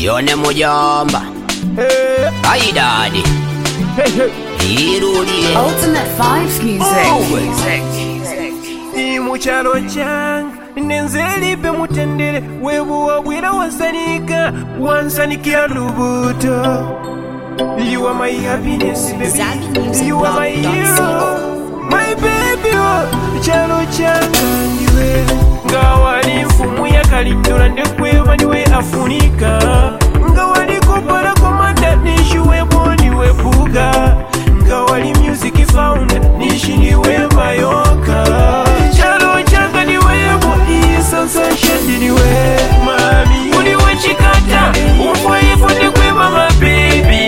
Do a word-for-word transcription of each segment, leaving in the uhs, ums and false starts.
Yone mujomba. Hey. Hi daddy. Hey, hey. Irudi. Ultimate Vibes Music. Oh. Ni muchalo chang nenzeli pe mutendele webu wabwira wansanika wansanikia lubuto. You are my happiness, baby. You are my hero, my baby. Chalo changa ndiwe ngawali mfumu ya kalindula ndekweva niwe afunika ngawali kupala komanda nishiwe boni webuga ngawali music found nishiniwe mayoka. Chalo changa niwe isa sunshine niwe mami uliwe chikata ufo ifo ndekweva my baby.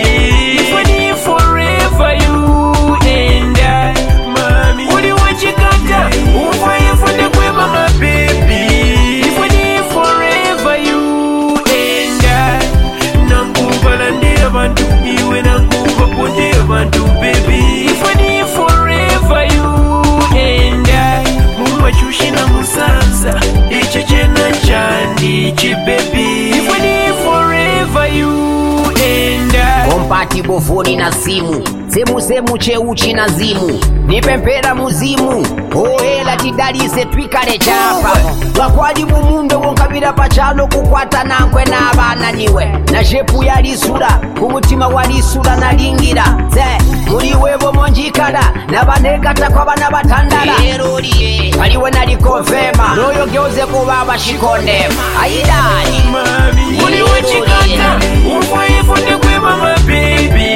Compatible phone na simu semu semu cheuchi na zimu nipempera muzimu ohela tidalise twikale chapa lwakwali mumundo wonkabira pachalo kukwata nankwe n'abana niwe na shepu yalisula kumutima walisula nalingira ze muri webo monjikala nabanegata kwa bana batandala aliwe nalikofema noyo geuze kuba bashikondema ayidali mami uliwe chikata ufo ifo ndekwema my baby.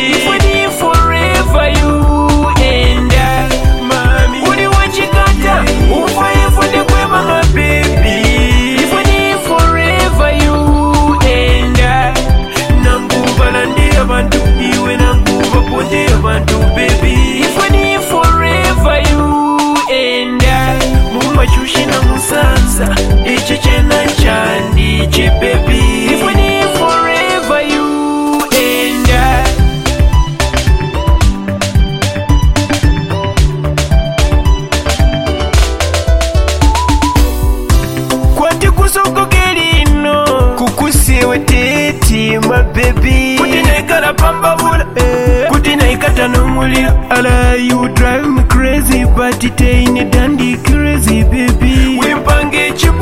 My baby kutina ikala pamba vula eh. Kutina ikata numulio ala you drive me crazy but it ain't dandy crazy baby wimpange chipu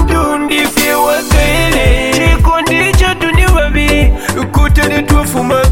wapandundi fye wakaele chiko ndicho tuni wabi kutane tuwafuma